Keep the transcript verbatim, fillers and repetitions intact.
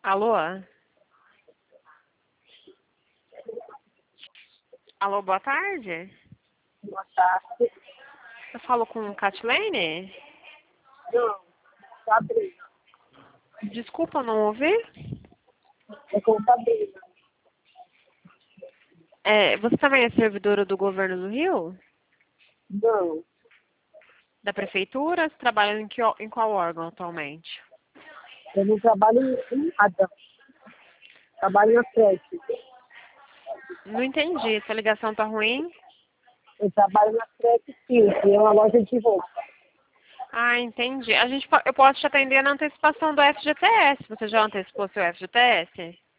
Alô? Alô, boa tarde. Boa tarde. Eu falo com Catilene? Não, Sabrina. Desculpa, não ouvi. É com Sabrina. É, você também é servidora do governo do Rio? Não, Da prefeitura? Você trabalha em, que, ó- em qual órgão atualmente? eu não trabalho em nada. Trabalho na creche. Não entendi. Essa ligação tá ruim? Eu trabalho na creche sim, que é uma loja de roupa. Ah, entendi. A gente, po- eu posso te atender na antecipação do F G T S. Você já antecipou seu F G T S?